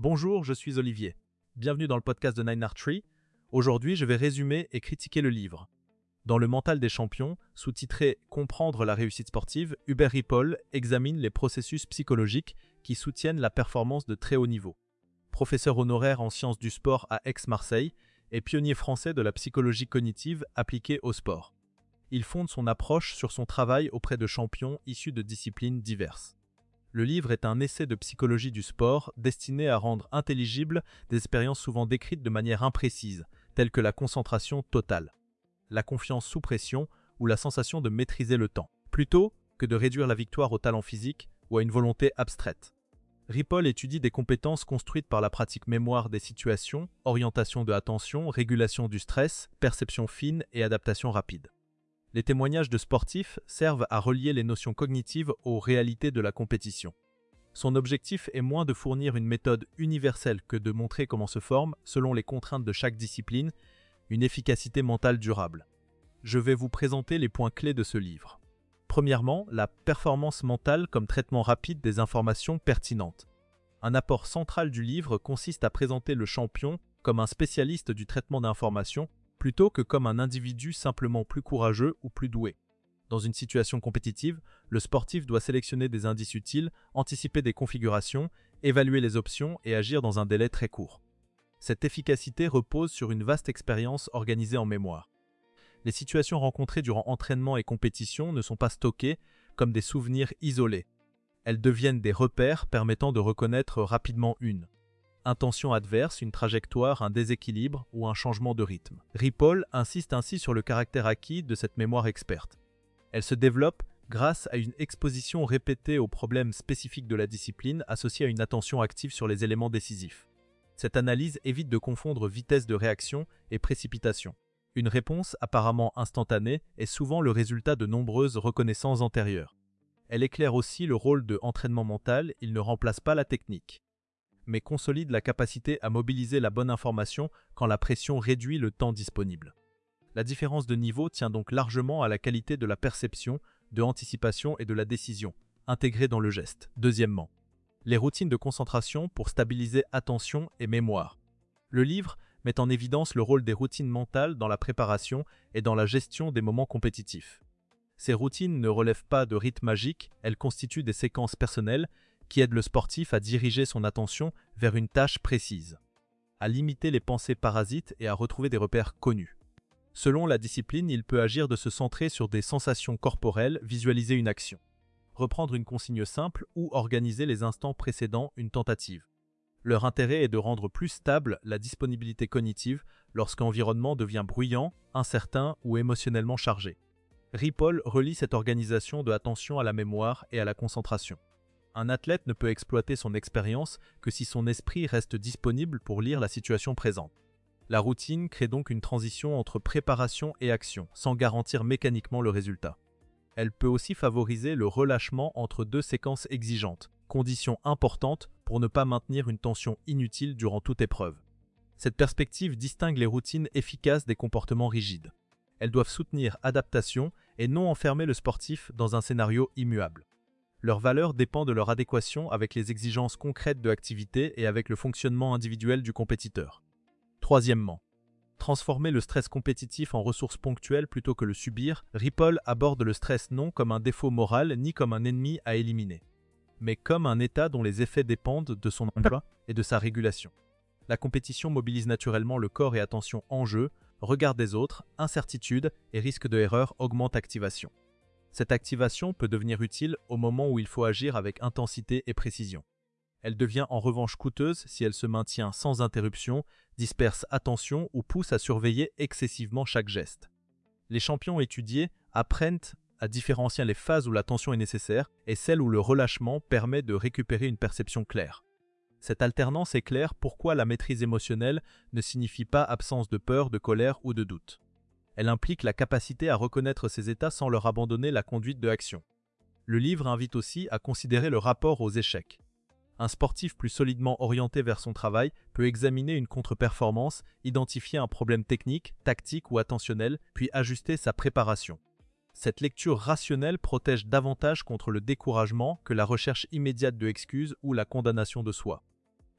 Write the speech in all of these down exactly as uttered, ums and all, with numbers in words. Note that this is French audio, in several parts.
Bonjour, je suis Olivier. Bienvenue dans le podcast de Nine Art Tree. Aujourd'hui, je vais résumer et critiquer le livre. Dans Le mental des champions, sous-titré « Comprendre la réussite sportive », Hubert Ripoll examine les processus psychologiques qui soutiennent la performance de très haut niveau. Professeur honoraire en sciences du sport à Aix-Marseille et pionnier français de la psychologie cognitive appliquée au sport. Il fonde son approche sur son travail auprès de champions issus de disciplines diverses. Le livre est un essai de psychologie du sport destiné à rendre intelligibles des expériences souvent décrites de manière imprécise, telles que la concentration totale, la confiance sous pression ou la sensation de maîtriser le temps, plutôt que de réduire la victoire au talent physique ou à une volonté abstraite. Ripoll étudie des compétences construites par la pratique mémoire des situations, orientation de l'attention, régulation du stress, perception fine et adaptation rapide. Les témoignages de sportifs servent à relier les notions cognitives aux réalités de la compétition. Son objectif est moins de fournir une méthode universelle que de montrer comment se forme, selon les contraintes de chaque discipline, une efficacité mentale durable. Je vais vous présenter les points clés de ce livre. Premièrement, la performance mentale comme traitement rapide des informations pertinentes. Un apport central du livre consiste à présenter le champion comme un spécialiste du traitement d'informations plutôt que comme un individu simplement plus courageux ou plus doué. Dans une situation compétitive, le sportif doit sélectionner des indices utiles, anticiper des configurations, évaluer les options et agir dans un délai très court. Cette efficacité repose sur une vaste expérience organisée en mémoire. Les situations rencontrées durant entraînement et compétition ne sont pas stockées comme des souvenirs isolés. Elles deviennent des repères permettant de reconnaître rapidement une intention adverse, une trajectoire, un déséquilibre ou un changement de rythme. Ripoll insiste ainsi sur le caractère acquis de cette mémoire experte. Elle se développe grâce à une exposition répétée aux problèmes spécifiques de la discipline associée à une attention active sur les éléments décisifs. Cette analyse évite de confondre vitesse de réaction et précipitation. Une réponse apparemment instantanée est souvent le résultat de nombreuses reconnaissances antérieures. Elle éclaire aussi le rôle de entraînement mental, il ne remplace pas la technique, mais consolide la capacité à mobiliser la bonne information quand la pression réduit le temps disponible. La différence de niveau tient donc largement à la qualité de la perception, de l'anticipation et de la décision, intégrée dans le geste. Deuxièmement, les routines de concentration pour stabiliser attention et mémoire. Le livre met en évidence le rôle des routines mentales dans la préparation et dans la gestion des moments compétitifs. Ces routines ne relèvent pas de rites magiques, elles constituent des séquences personnelles qui aident le sportif à diriger son attention vers une tâche précise, à limiter les pensées parasites et à retrouver des repères connus. Selon la discipline, il peut agir de se centrer sur des sensations corporelles, visualiser une action, reprendre une consigne simple ou organiser les instants précédant une tentative. Leur intérêt est de rendre plus stable la disponibilité cognitive lorsqu'un environnement devient bruyant, incertain ou émotionnellement chargé. Ripoll relie cette organisation de l'attention à la mémoire et à la concentration. Un athlète ne peut exploiter son expérience que si son esprit reste disponible pour lire la situation présente. La routine crée donc une transition entre préparation et action, sans garantir mécaniquement le résultat. Elle peut aussi favoriser le relâchement entre deux séquences exigeantes, condition importante pour ne pas maintenir une tension inutile durant toute épreuve. Cette perspective distingue les routines efficaces des comportements rigides. Elles doivent soutenir adaptation et non enfermer le sportif dans un scénario immuable. Leur valeur dépend de leur adéquation avec les exigences concrètes de l'activité et avec le fonctionnement individuel du compétiteur. Troisièmement, transformer le stress compétitif en ressource ponctuelle plutôt que le subir, Ripoll aborde le stress non comme un défaut moral ni comme un ennemi à éliminer, mais comme un état dont les effets dépendent de son emploi et de sa régulation. La compétition mobilise naturellement le corps et attention en jeu, regard des autres, incertitude et risque de erreur augmente activation. Cette activation peut devenir utile au moment où il faut agir avec intensité et précision. Elle devient en revanche coûteuse si elle se maintient sans interruption, disperse attention ou pousse à surveiller excessivement chaque geste. Les champions étudiés apprennent à différencier les phases où l'attention est nécessaire et celles où le relâchement permet de récupérer une perception claire. Cette alternance éclaire pourquoi la maîtrise émotionnelle ne signifie pas absence de peur, de colère ou de doute. Elle implique la capacité à reconnaître ces états sans leur abandonner la conduite de l'action. Le livre invite aussi à considérer le rapport aux échecs. Un sportif plus solidement orienté vers son travail peut examiner une contre-performance, identifier un problème technique, tactique ou attentionnel, puis ajuster sa préparation. Cette lecture rationnelle protège davantage contre le découragement que la recherche immédiate de excuses ou la condamnation de soi.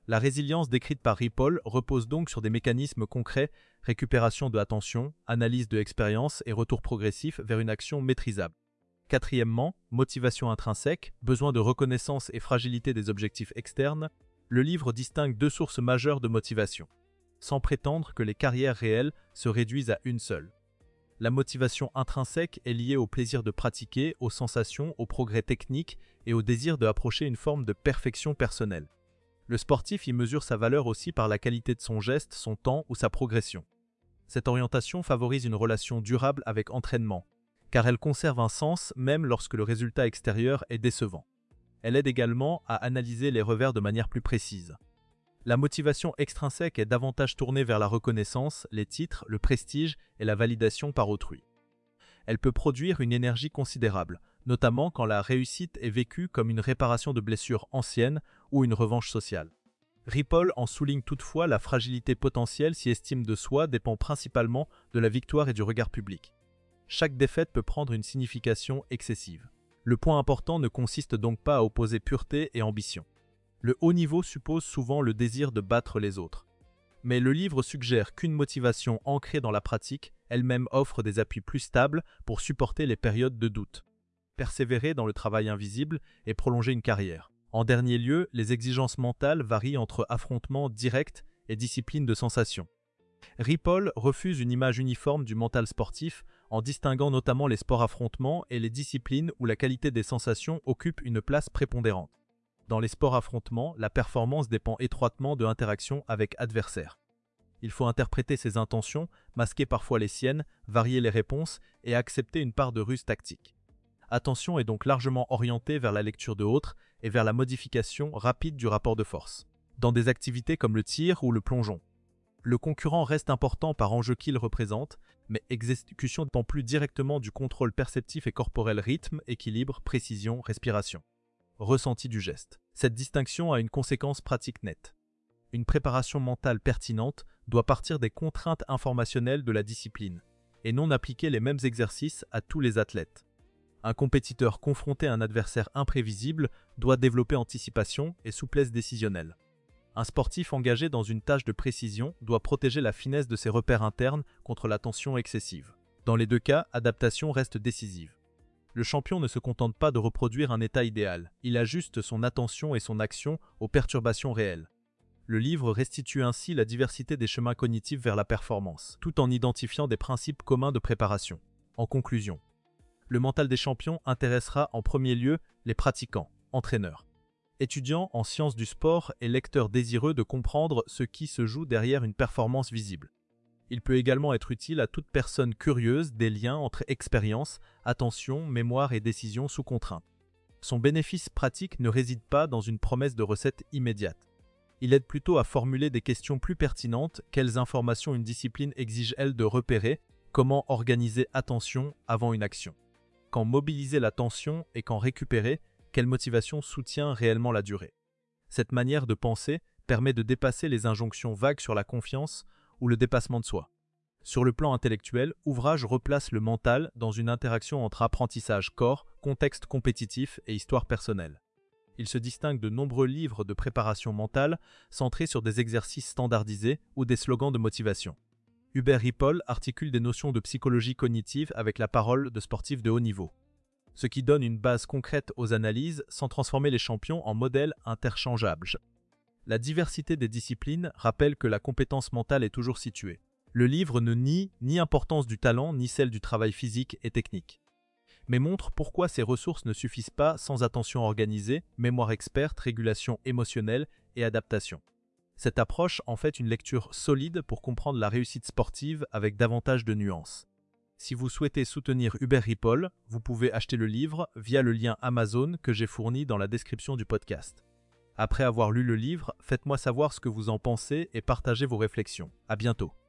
La résilience décrite par Ripoll repose donc sur des mécanismes concrets, récupération de l'attention, analyse de l'expérience et retour progressif vers une action maîtrisable. Quatrièmement, motivation intrinsèque, besoin de reconnaissance et fragilité des objectifs externes. Le livre distingue deux sources majeures de motivation, sans prétendre que les carrières réelles se réduisent à une seule. La motivation intrinsèque est liée au plaisir de pratiquer, aux sensations, au progrès technique et au désir de approcher une forme de perfection personnelle. Le sportif y mesure sa valeur aussi par la qualité de son geste, son temps ou sa progression. Cette orientation favorise une relation durable avec entraînement, car elle conserve un sens même lorsque le résultat extérieur est décevant. Elle aide également à analyser les revers de manière plus précise. La motivation extrinsèque est davantage tournée vers la reconnaissance, les titres, le prestige et la validation par autrui. Elle peut produire une énergie considérable, notamment quand la réussite est vécue comme une réparation de blessures anciennes ou une revanche sociale. Ripoll en souligne toutefois la fragilité potentielle si estime de soi dépend principalement de la victoire et du regard public. Chaque défaite peut prendre une signification excessive. Le point important ne consiste donc pas à opposer pureté et ambition. Le haut niveau suppose souvent le désir de battre les autres. Mais le livre suggère qu'une motivation ancrée dans la pratique elle-même offre des appuis plus stables pour supporter les périodes de doute, persévérer dans le travail invisible et prolonger une carrière. En dernier lieu, les exigences mentales varient entre affrontements directs et discipline de sensation. Ripoll refuse une image uniforme du mental sportif en distinguant notamment les sports affrontements et les disciplines où la qualité des sensations occupe une place prépondérante. Dans les sports affrontements, la performance dépend étroitement de l'interaction avec adversaires. Il faut interpréter ses intentions, masquer parfois les siennes, varier les réponses et accepter une part de ruse tactique. Attention est donc largement orientée vers la lecture de autres et vers la modification rapide du rapport de force. Dans des activités comme le tir ou le plongeon, le concurrent reste important par enjeu qu'il représente, mais exécution dépend plus directement du contrôle perceptif et corporel, rythme, équilibre, précision, respiration, ressenti du geste. Cette distinction a une conséquence pratique nette. Une préparation mentale pertinente doit partir des contraintes informationnelles de la discipline et non appliquer les mêmes exercices à tous les athlètes. Un compétiteur confronté à un adversaire imprévisible doit développer anticipation et souplesse décisionnelle. Un sportif engagé dans une tâche de précision doit protéger la finesse de ses repères internes contre la tension excessive. Dans les deux cas, adaptation reste décisive. Le champion ne se contente pas de reproduire un état idéal, il ajuste son attention et son action aux perturbations réelles. Le livre restitue ainsi la diversité des chemins cognitifs vers la performance, tout en identifiant des principes communs de préparation. En conclusion, le mental des champions intéressera en premier lieu les pratiquants, entraîneurs, étudiants en sciences du sport et lecteurs désireux de comprendre ce qui se joue derrière une performance visible. Il peut également être utile à toute personne curieuse des liens entre expérience, attention, mémoire et décision sous contrainte. Son bénéfice pratique ne réside pas dans une promesse de recette immédiate. Il aide plutôt à formuler des questions plus pertinentes. Quelles informations une discipline exige-t-elle de repérer? Comment organiser attention avant une action? Quand mobiliser l'attention et quand récupérer? Quelle motivation soutient réellement la durée? Cette manière de penser permet de dépasser les injonctions vagues sur la confiance ou le dépassement de soi. Sur le plan intellectuel, Ouvrage replace le mental dans une interaction entre apprentissage corps, contexte compétitif et histoire personnelle. Il se distingue de nombreux livres de préparation mentale centrés sur des exercices standardisés ou des slogans de motivation. Hubert Ripoll articule des notions de psychologie cognitive avec la parole de sportifs de haut niveau, ce qui donne une base concrète aux analyses sans transformer les champions en modèles interchangeables. La diversité des disciplines rappelle que la compétence mentale est toujours située. Le livre ne nie ni l'importance du talent ni celle du travail physique et technique, mais montre pourquoi ces ressources ne suffisent pas sans attention organisée, mémoire experte, régulation émotionnelle et adaptation. Cette approche en fait une lecture solide pour comprendre la réussite sportive avec davantage de nuances. Si vous souhaitez soutenir Hubert Ripoll, vous pouvez acheter le livre via le lien Amazon que j'ai fourni dans la description du podcast. Après avoir lu le livre, faites-moi savoir ce que vous en pensez et partagez vos réflexions. À bientôt.